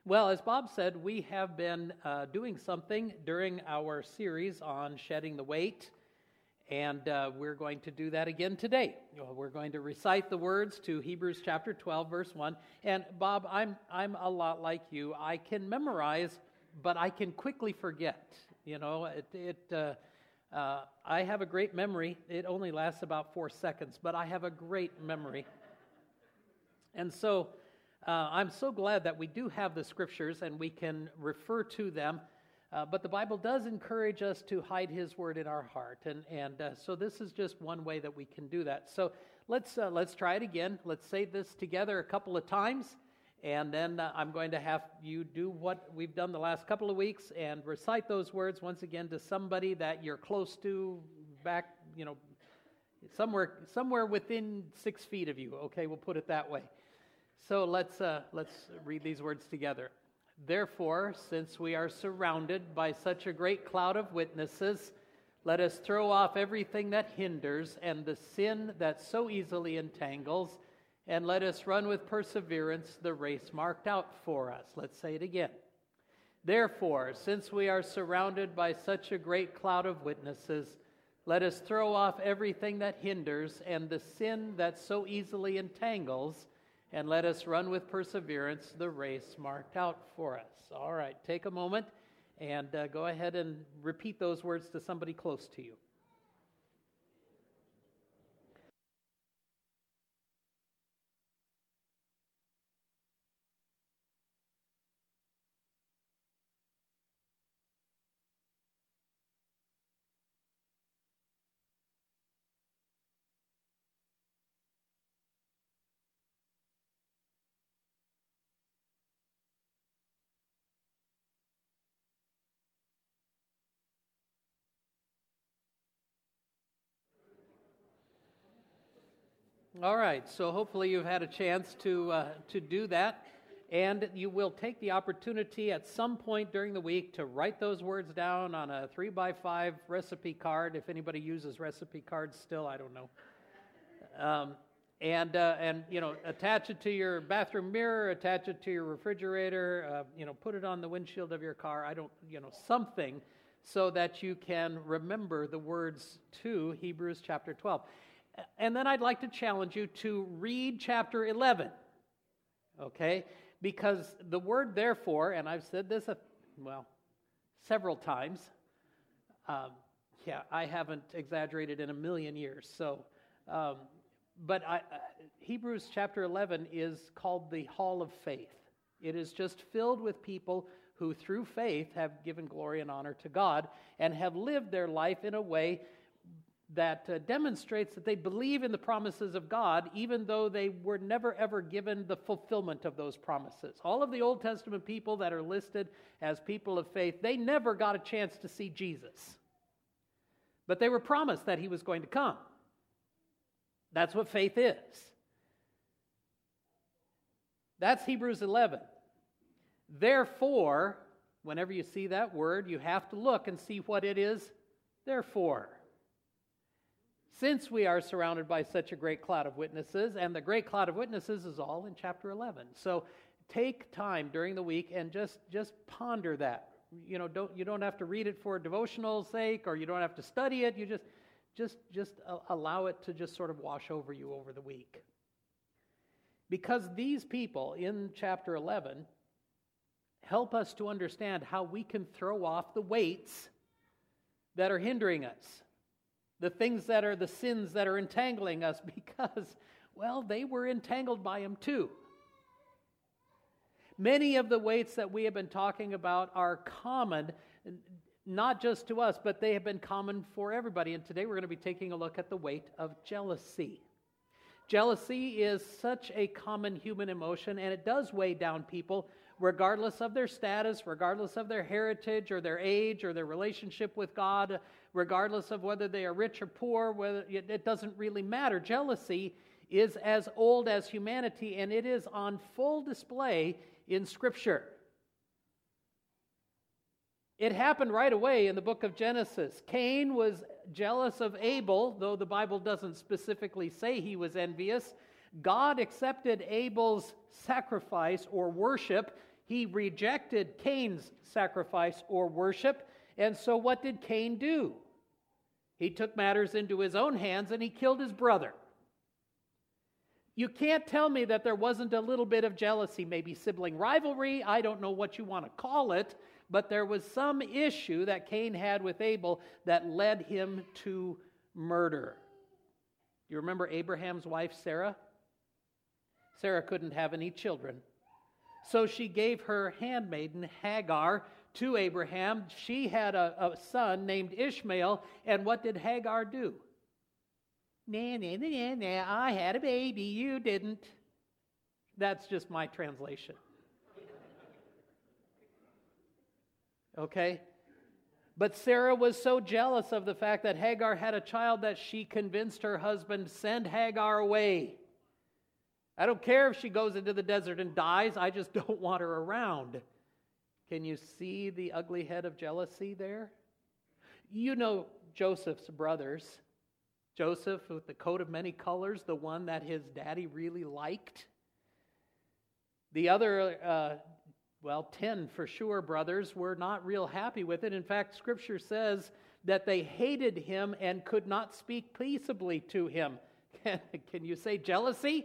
Well, as Bob said, we have been doing something during our series on shedding the weight, and we're going to do that again today. We're going to recite the words to Hebrews chapter 12, verse 1. And Bob, I'm a lot like you. I can memorize, but I can quickly forget. You know, I have a great memory. It only lasts about 4 seconds, but I have a great memory. And so I'm so glad that we do have the scriptures and we can refer to them, but the Bible does encourage us to hide His word in our heart, and so this is just one way that we can do that. So let's try it again. Let's say this together a couple of times, and then I'm going to have you do what we've done the last couple of weeks and recite those words once again to somebody that you're close to, back, somewhere within 6 feet of you. Okay, we'll put it that way. So let's read these words together. Therefore, since we are surrounded by such a great cloud of witnesses, let us throw off everything that hinders and the sin that so easily entangles, and let us run with perseverance the race marked out for us. Let's say it again. Therefore, since we are surrounded by such a great cloud of witnesses, let us throw off everything that hinders and the sin that so easily entangles, and let us run with perseverance the race marked out for us. All right, take a moment and go ahead and repeat those words to somebody close to you. All right, so hopefully you've had a chance to do that, and you will take the opportunity at some point during the week to write those words down on a 3x5 recipe card. If anybody uses recipe cards still, I don't know. And attach it to your bathroom mirror, attach it to your refrigerator, put it on the windshield of your car. Something so that you can remember the words to Hebrews chapter 12. And then I'd like to challenge you to read chapter 11, okay? Because the word therefore, and I've said this, several times. I haven't exaggerated in a million years. But Hebrews chapter 11 is called the Hall of Faith. It is just filled with people who through faith have given glory and honor to God and have lived their life in a way that demonstrates that they believe in the promises of God, even though they were never ever given the fulfillment of those promises. All of the Old Testament people that are listed as people of faith, they never got a chance to see Jesus. But they were promised that He was going to come. That's what faith is. That's Hebrews 11. Therefore, whenever you see that word, you have to look and see what it is. Therefore, since we are surrounded by such a great cloud of witnesses, and the great cloud of witnesses is all in chapter 11. So take time during the week and just ponder that. You don't have to read it for devotional sake, or you don't have to study it. You just allow it to just sort of wash over you over the week. Because these people in chapter 11 help us to understand how we can throw off the weights that are hindering us. The things that are the sins that are entangling us, because, they were entangled by Him too. Many of the weights that we have been talking about are common, not just to us, but they have been common for everybody. And today we're going to be taking a look at the weight of jealousy. Jealousy is such a common human emotion, and it does weigh down people, regardless of their status, regardless of their heritage or their age or their relationship with God, regardless of whether they are rich or poor, it doesn't really matter. Jealousy is as old as humanity, and it is on full display in Scripture. It happened right away in the book of Genesis. Cain was jealous of Abel, though the Bible doesn't specifically say he was envious. God accepted Abel's sacrifice or worship. he rejected Cain's sacrifice or worship. And so what did Cain do? He took matters into his own hands and he killed his brother. You can't tell me that there wasn't a little bit of jealousy, maybe sibling rivalry. I don't know what you want to call it, but there was some issue that Cain had with Abel that led him to murder. You remember Abraham's wife, Sarah? Sarah couldn't have any children. So she gave her handmaiden, Hagar, to Abraham. She had a son named Ishmael, and what did Hagar do? I had a baby, you didn't. That's just my translation. Okay? But Sarah was so jealous of the fact that Hagar had a child that she convinced her husband, send Hagar away. I don't care if she goes into the desert and dies, I just don't want her around. Can you see the ugly head of jealousy there? You know Joseph's brothers. Joseph with the coat of many colors, the one that his daddy really liked. The other, 10 for sure brothers were not real happy with it. In fact, Scripture says that they hated him and could not speak peaceably to him. Can you say jealousy?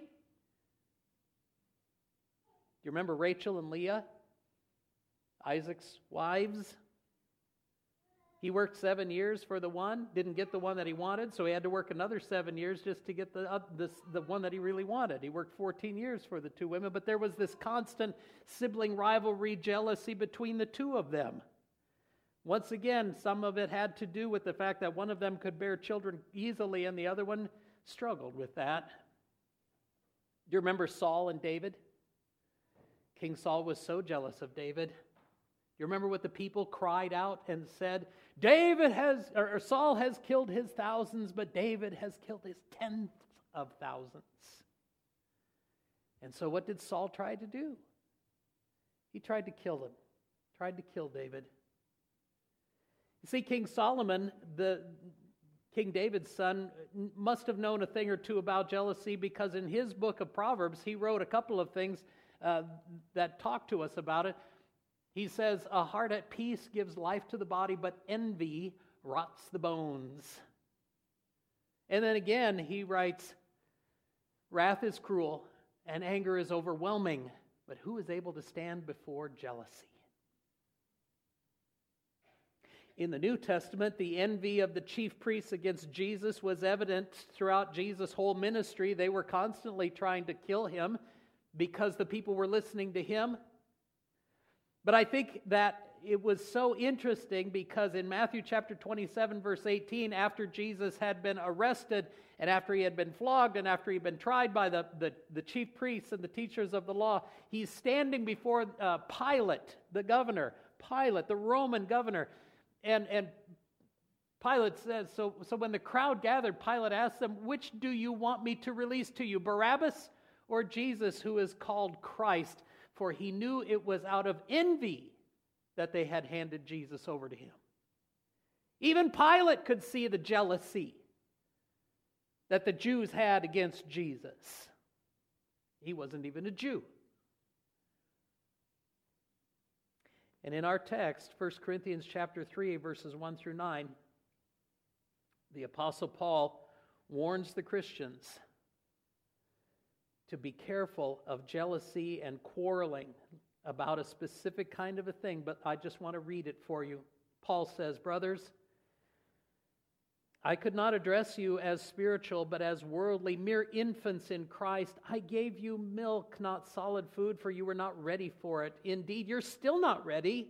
Do you remember Rachel and Leah, Isaac's wives? He worked 7 years for the one, didn't get the one that he wanted, so he had to work another 7 years just to get the one that he really wanted. He worked 14 years for the two women, but there was this constant sibling rivalry, jealousy between the two of them. Once again, some of it had to do with the fact that one of them could bear children easily and the other one struggled with that. Do you remember Saul and David? King Saul was so jealous of David. You remember what the people cried out and said? Saul has killed his thousands, but David has killed his tens of thousands. And so what did Saul try to do? He tried to kill him, tried to kill David. You see, King Solomon, King David's son, must have known a thing or two about jealousy, because in his book of Proverbs, he wrote a couple of things that talk to us about it. He says, a heart at peace gives life to the body, but envy rots the bones. And then again, he writes, wrath is cruel and anger is overwhelming, but who is able to stand before jealousy? In the New Testament, the envy of the chief priests against Jesus was evident throughout Jesus' whole ministry. They were constantly trying to kill him because the people were listening to him. But I think that it was so interesting because in Matthew chapter 27, verse 18, after Jesus had been arrested and after he had been flogged and after he had been tried by the chief priests and the teachers of the law, he's standing before Pilate, the governor, Pilate, the Roman governor. And Pilate says, so when the crowd gathered, Pilate asked them, which do you want me to release to you, Barabbas or Jesus, who is called Christ? For he knew it was out of envy that they had handed Jesus over to him. Even Pilate could see the jealousy that the Jews had against Jesus. He wasn't even a Jew. And in our text, 1 Corinthians chapter 3, verses 1 through 9, the Apostle Paul warns the Christians to be careful of jealousy and quarreling about a specific kind of a thing, but I just want to read it for you. Paul says, brothers, I could not address you as spiritual, but as worldly, mere infants in Christ. I gave you milk, not solid food, for you were not ready for it. Indeed, you're still not ready.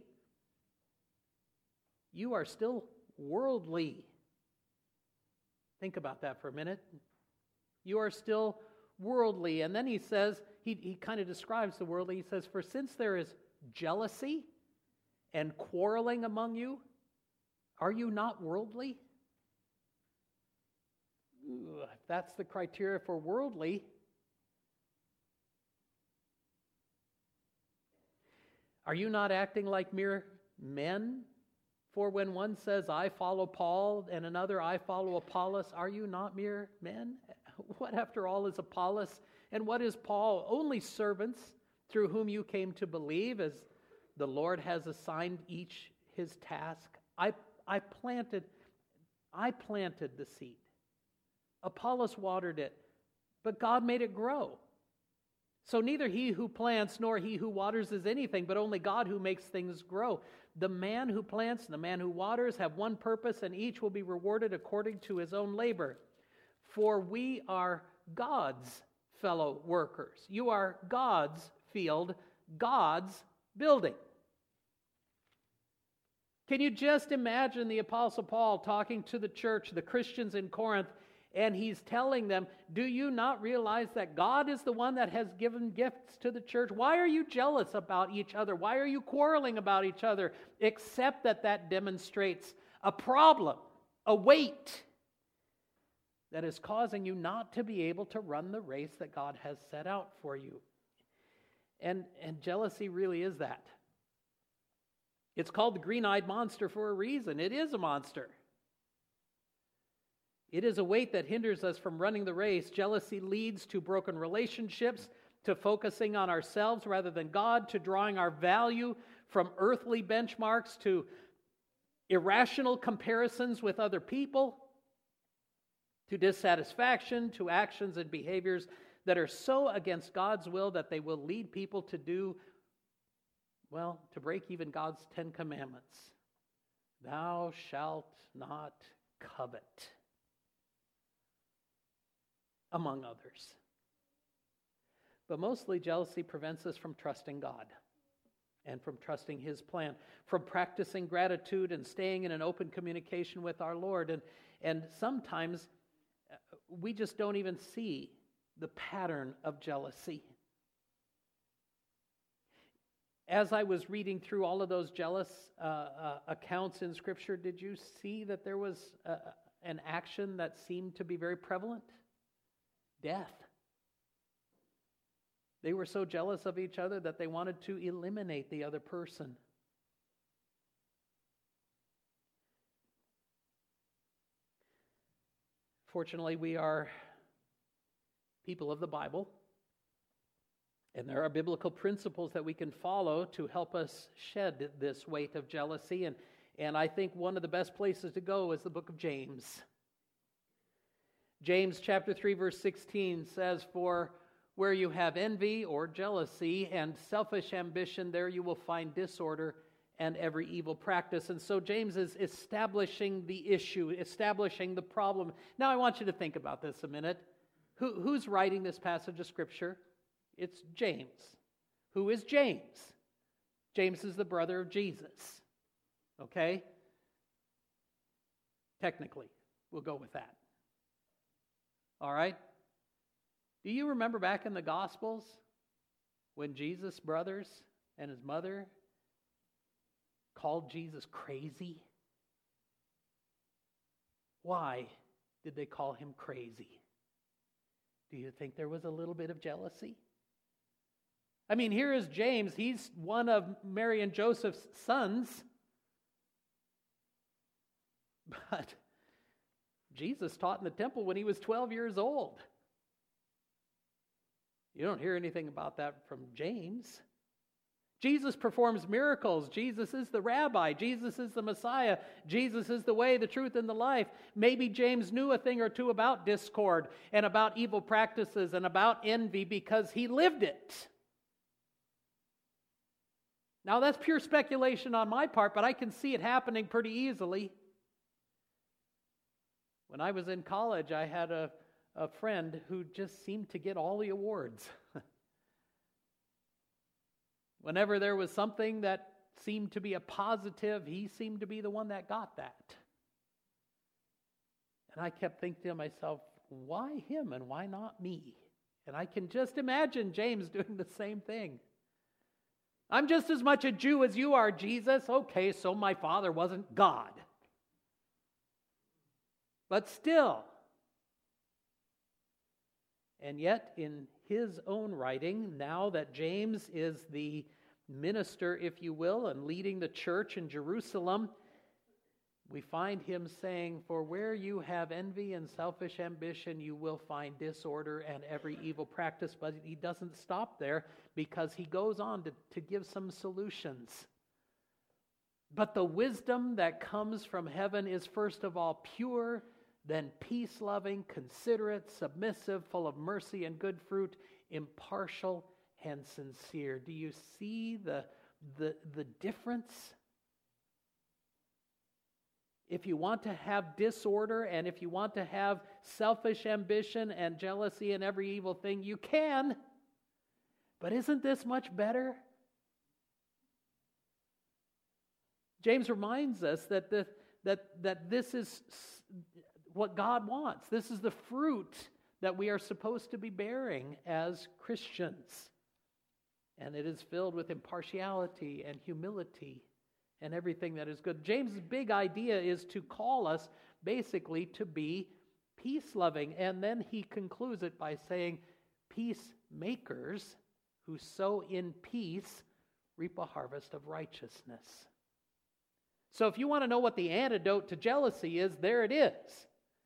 You are still worldly. Think about that for a minute. You are still worldly. And then he says, he kind of describes the worldly. He says, for since there is jealousy and quarreling among you, are you not worldly? If that's the criteria for worldly, are you not acting like mere men? For when one says, I follow Paul, and another, I follow Apollos, are you not mere men? What, after all, is Apollos? And what is Paul? Only servants through whom you came to believe, as the Lord has assigned each his task. I planted the seed. Apollos watered it, but God made it grow. So neither he who plants nor he who waters is anything, but only God who makes things grow. The man who plants and the man who waters have one purpose, and each will be rewarded according to his own labor. For we are God's fellow workers. You are God's field, God's building. Can you just imagine the Apostle Paul talking to the church, the Christians in Corinth, and he's telling them, do you not realize that God is the one that has given gifts to the church? Why are you jealous about each other? Why are you quarreling about each other? Except that demonstrates a problem, a weight that is causing you not to be able to run the race that God has set out for you. And jealousy really is that. It's called the green-eyed monster for a reason. It is a monster. It is a weight that hinders us from running the race. Jealousy leads to broken relationships, to focusing on ourselves rather than God, to drawing our value from earthly benchmarks, to irrational comparisons with other people, to dissatisfaction, to actions and behaviors that are so against God's will that they will lead people to do, well, to break even God's 10 commandments. Thou shalt not covet, among others. But mostly jealousy prevents us from trusting God and from trusting His plan, from practicing gratitude and staying in an open communication with our Lord. And sometimes we just don't even see the pattern of jealousy. As I was reading through all of those jealous accounts in Scripture, did you see that there was an action that seemed to be very prevalent? Death. They were so jealous of each other that they wanted to eliminate the other person. Fortunately, we are people of the Bible, and there are biblical principles that we can follow to help us shed this weight of jealousy. And I think one of the best places to go is the book of James. James chapter 3 verse 16 says, "For where you have envy or jealousy and selfish ambition, there you will find disorder and every evil practice." And so James is establishing the issue, establishing the problem. Now I want you to think about this a minute. Who's writing this passage of Scripture? It's James. Who is James? James is the brother of Jesus. Okay? Technically, we'll go with that. All right? Do you remember back in the Gospels when Jesus' brothers and his mother called Jesus crazy? Why did they call him crazy? Do you think there was a little bit of jealousy? I mean, here is James. He's one of Mary and Joseph's sons. But Jesus taught in the temple when he was 12 years old. You don't hear anything about that from James. Jesus performs miracles. Jesus is the rabbi. Jesus is the Messiah. Jesus is the way, the truth, and the life. Maybe James knew a thing or two about discord and about evil practices and about envy because he lived it. Now, that's pure speculation on my part, but I can see it happening pretty easily. When I was in college, I had a friend who just seemed to get all the awards. Whenever there was something that seemed to be a positive, he seemed to be the one that got that. And I kept thinking to myself, why him and why not me? And I can just imagine James doing the same thing. I'm just as much a Jew as you are, Jesus. Okay, so my father wasn't God. But still. And yet, in his own writing, now that James is the minister, if you will, and leading the church in Jerusalem, we find him saying, "For where you have envy and selfish ambition, you will find disorder and every evil practice." But he doesn't stop there, because he goes on to give some solutions. But the wisdom that comes from heaven is first of all pure, then peace-loving, considerate, submissive, full of mercy and good fruit, impartial and sincere. Do you see the difference? If you want to have disorder, and if you want to have selfish ambition and jealousy and every evil thing, you can. But isn't this much better? James reminds us that this is what God wants. This is the fruit that we are supposed to be bearing as Christians. And it is filled with impartiality and humility and everything that is good. James' big idea is to call us basically to be peace-loving. And then he concludes it by saying, peacemakers who sow in peace reap a harvest of righteousness. So if you want to know what the antidote to jealousy is, there it is.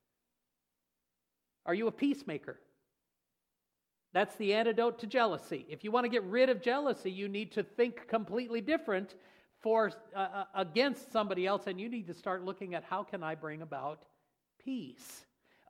Are you a peacemaker? That's the antidote to jealousy. If you want to get rid of jealousy, you need to think completely different against somebody else, and you need to start looking at, how can I bring about peace?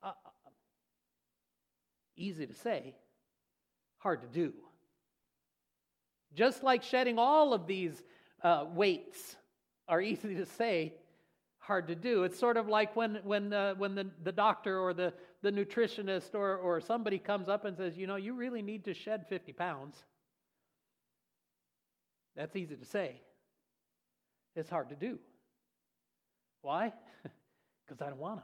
Easy to say, hard to do. Just like shedding all of these weights are easy to say, hard to do. It's sort of like when the doctor or the nutritionist or somebody comes up and says, you really need to shed 50 pounds. That's easy to say. It's hard to do. Why? Because I don't want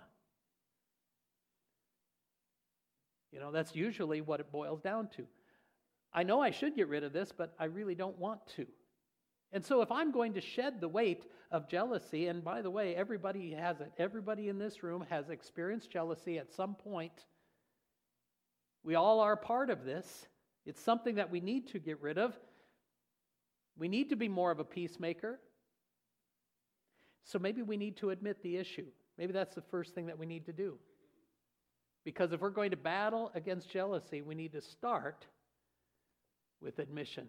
to. That's usually what it boils down to. I know I should get rid of this, but I really don't want to. And so if I'm going to shed the weight of jealousy, and by the way, everybody has it. Everybody in this room has experienced jealousy at some point. We all are part of this. It's something that we need to get rid of. We need to be more of a peacemaker. So maybe we need to admit the issue. Maybe that's the first thing that we need to do. Because if we're going to battle against jealousy, we need to start with admission.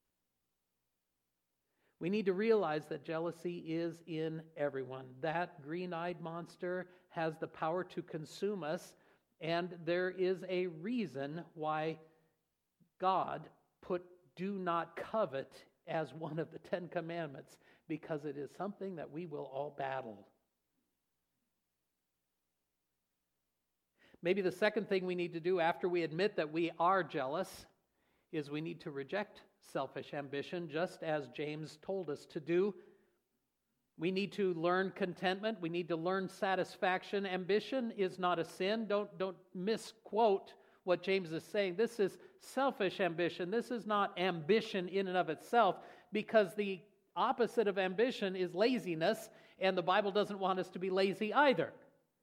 We need to realize that jealousy is in everyone. That green-eyed monster has the power to consume us, and there is a reason why God put "do not covet" as one of the 10 commandments, because it is something that we will all battle. Maybe the second thing we need to do after we admit that we are jealous is we need to reject selfish ambition, just as James told us to do. We need to learn contentment. We need to learn satisfaction. Ambition is not a sin. Don't misquote what James is saying. This is selfish ambition. This is not ambition in and of itself, because the opposite of ambition is laziness, and the Bible doesn't want us to be lazy either.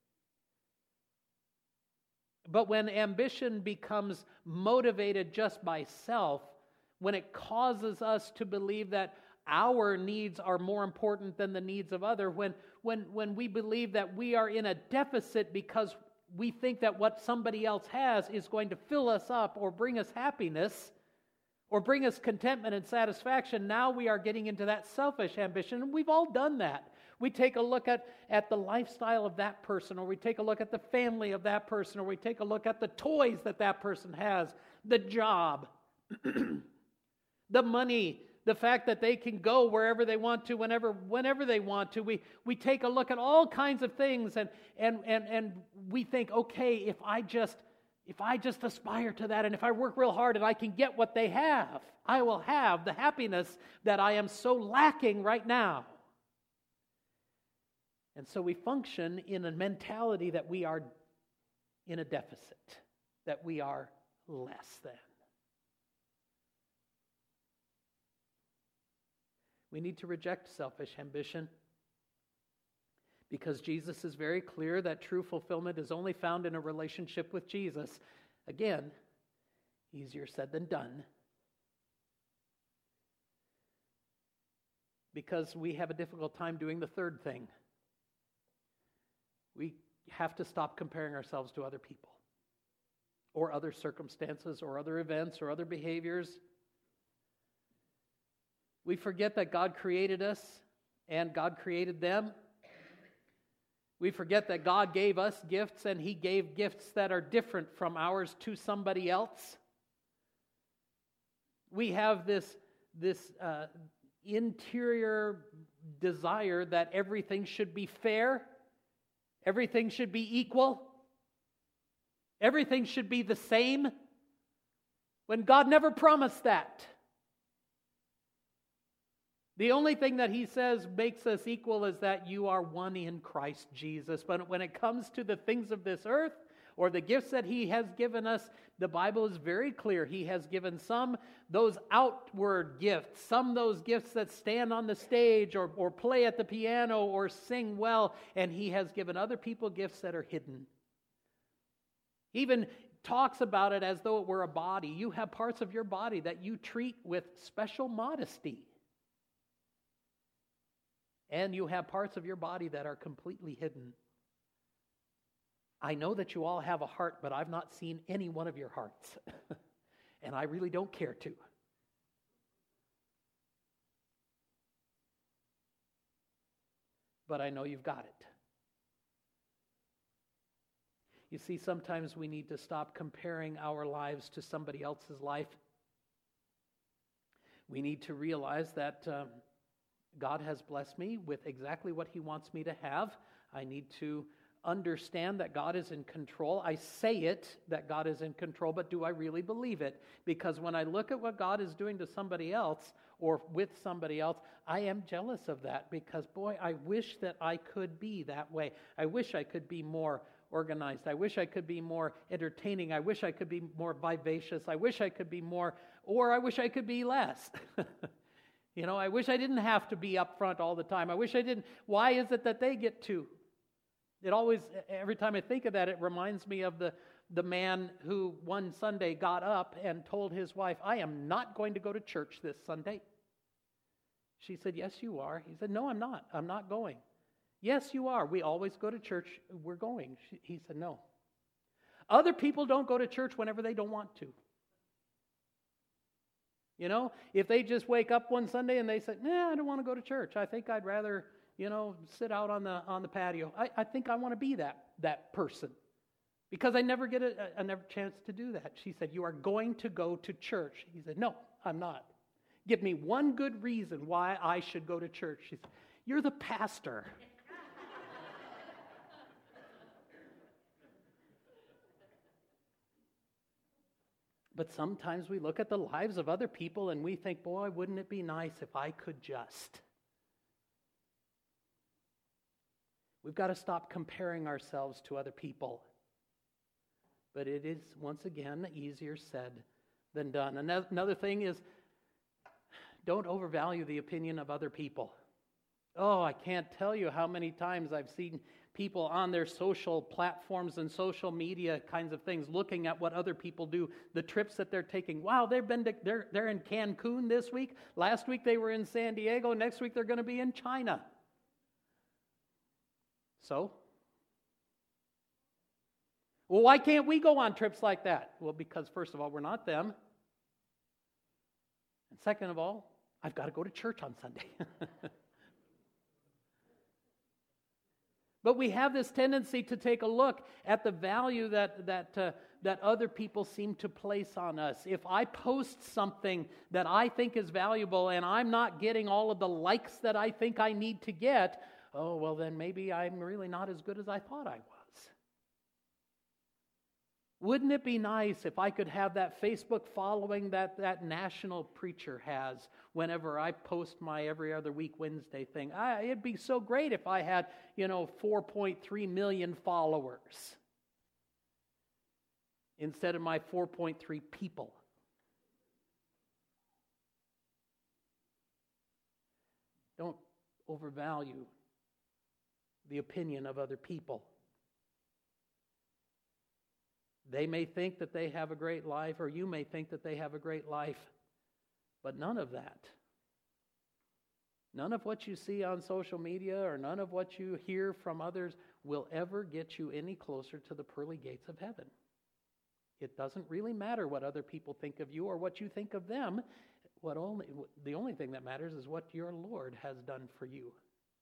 But when ambition becomes motivated just by self, when it causes us to believe that our needs are more important than the needs of others, when we believe that we are in a deficit because we think that what somebody else has is going to fill us up or bring us happiness or bring us contentment and satisfaction, now we are getting into that selfish ambition, and we've all done that. We take a look at the lifestyle of that person, or we take a look at the family of that person, or we take a look at the toys that person has, the job, the money, the fact that they can go wherever they want to, whenever they want to. We take a look at all kinds of things, and we think, okay, if I just aspire to that, and if I work real hard and I can get what they have, I will have the happiness that I am so lacking right now. And so we function in a mentality that we are in a deficit, that we are less than. We need to reject selfish ambition, because Jesus is very clear that true fulfillment is only found in a relationship with Jesus. Again, easier said than done, because we have a difficult time doing the third thing. We have to stop comparing ourselves to other people or other circumstances or other events or other behaviors. We forget that God created us and God created them. We forget that God gave us gifts and He gave gifts that are different from ours to somebody else. We have this interior desire that everything should be fair, everything should be equal, everything should be the same, when God never promised that. The only thing that He says makes us equal is that you are one in Christ Jesus. But when it comes to the things of this earth or the gifts that He has given us, the Bible is very clear. He has given some those outward gifts, some those gifts that stand on the stage or play at the piano or sing well, and He has given other people gifts that are hidden. He even talks about it as though it were a body. You have parts of your body that you treat with special modesty. And you have parts of your body that are completely hidden. I know that you all have a heart, but I've not seen any one of your hearts. And I really don't care to. But I know you've got it. You see, sometimes we need to stop comparing our lives to somebody else's life. We need to realize that God has blessed me with exactly what He wants me to have. I need to understand that God is in control. I say it, that God is in control, but do I really believe it? Because when I look at what God is doing to somebody else or with somebody else, I am jealous of that because, boy, I wish that I could be that way. I wish I could be more organized. I wish I could be more entertaining. I wish I could be more vivacious. I wish I could be more, or I wish I could be less. You know, I wish I didn't have to be up front all the time. I wish I didn't. Why is it that they get to? It always, every time I think of that, it reminds me of the man who one Sunday got up and told his wife, I am not going to go to church this Sunday. She said, yes, you are. He said, no, I'm not. I'm not going. Yes, you are. We always go to church. We're going. He said, no. Other people don't go to church whenever they don't want to. You know, if they just wake up one Sunday and they say, I don't want to go to church. I think I'd rather, sit out on the patio. I think I want to be that person because I never get a chance to do that. She said, you are going to go to church. He said, no, I'm not. Give me one good reason why I should go to church. She said, you're the pastor. But sometimes we look at the lives of other people and we think, boy, wouldn't it be nice if I could just. We've got to stop comparing ourselves to other people. But it is, once again, easier said than done. Another thing is, don't overvalue the opinion of other people. Oh, I can't tell you how many times I've seen people on their social platforms and social media kinds of things looking at what other people do, the trips that they're taking. Wow, they're in Cancun this week. Last week they were in San Diego. Next week they're going to be in China. So? Well, why can't we go on trips like that? Well, because first of all, we're not them. And second of all, I've got to go to church on Sunday. But we have this tendency to take a look at the value that other people seem to place on us. If I post something that I think is valuable and I'm not getting all of the likes that I think I need to get, oh, well, then maybe I'm really not as good as I thought I was. Wouldn't it be nice if I could have that Facebook following that national preacher has whenever I post my every other week Wednesday thing? It'd be so great if I had, 4.3 million followers instead of my 4.3 people. Don't overvalue the opinion of other people. They may think that they have a great life, or you may think that they have a great life, but none of that None of what you see on social media or none of what you hear from others will ever get you any closer to the pearly gates of heaven. It doesn't really matter what other people think of you or what you think of them. The only thing that matters is what your Lord has done for you.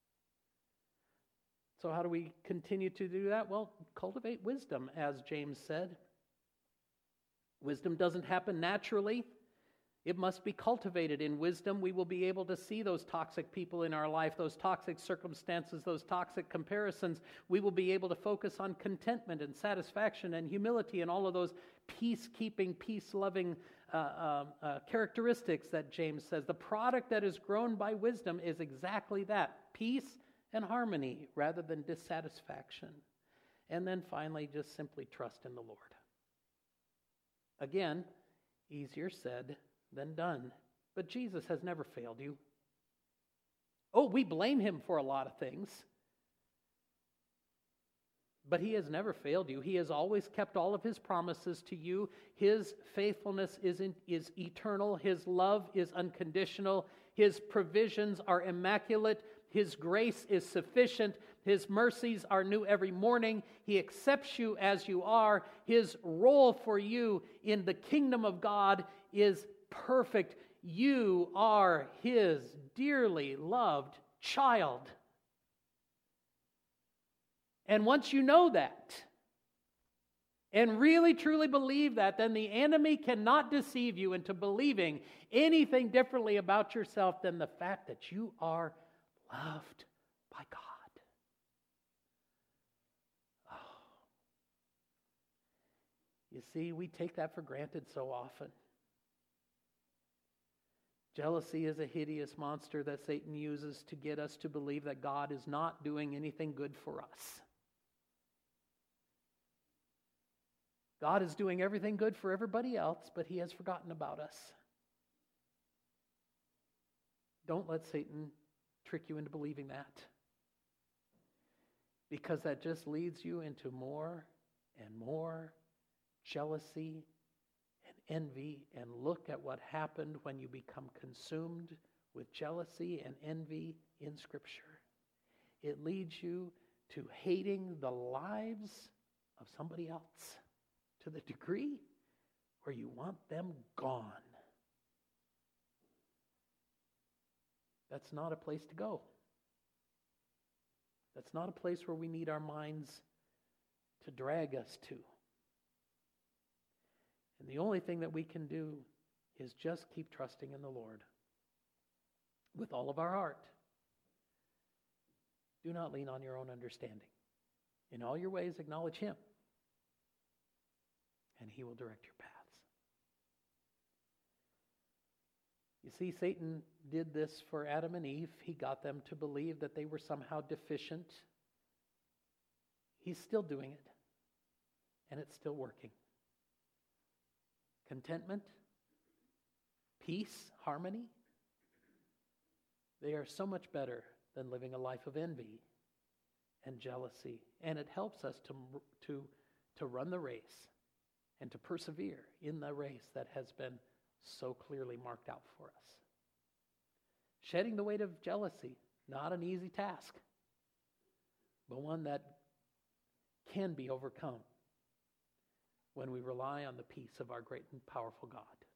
So how do we continue to do that? Well, cultivate wisdom, as James said. Wisdom doesn't happen naturally. It must be cultivated. In wisdom, we will be able to see those toxic people in our life, those toxic circumstances, those toxic comparisons. We will be able to focus on contentment and satisfaction and humility and all of those peacekeeping, peace-loving characteristics that James says. The product that is grown by wisdom is exactly that, peace and harmony rather than dissatisfaction. And then finally, just simply trust in the Lord. Again, easier said than done. But Jesus has never failed you. Oh, we blame him for a lot of things. But he has never failed you. He has always kept all of his promises to you. His faithfulness is eternal. His love is unconditional. His provisions are immaculate. His grace is sufficient. His mercies are new every morning. He accepts you as you are. His role for you in the kingdom of God is perfect. You are his dearly loved child. And once you know that, and really truly believe that, then the enemy cannot deceive you into believing anything differently about yourself than the fact that you are loved by God. Oh. You see, we take that for granted so often. Jealousy is a hideous monster that Satan uses to get us to believe that God is not doing anything good for us. God is doing everything good for everybody else, but he has forgotten about us. Don't let Satan trick you into believing that. Because that just leads you into more and more jealousy and envy. And look at what happened when you become consumed with jealousy and envy in Scripture. It leads you to hating the lives of somebody else to the degree where you want them gone. That's not a place to go. That's not a place where we need our minds to drag us to. And the only thing that we can do is just keep trusting in the Lord with all of our heart. Do not lean on your own understanding. In all your ways, acknowledge him, and he will direct your paths. You see, Satan did this for Adam and Eve. He got them to believe that they were somehow deficient. He's still doing it, and it's still working. Contentment, peace, harmony, they are so much better than living a life of envy and jealousy. And it helps us to run the race and to persevere in the race that has been so clearly marked out for us. Shedding the weight of jealousy, not an easy task, but one that can be overcome when we rely on the peace of our great and powerful God.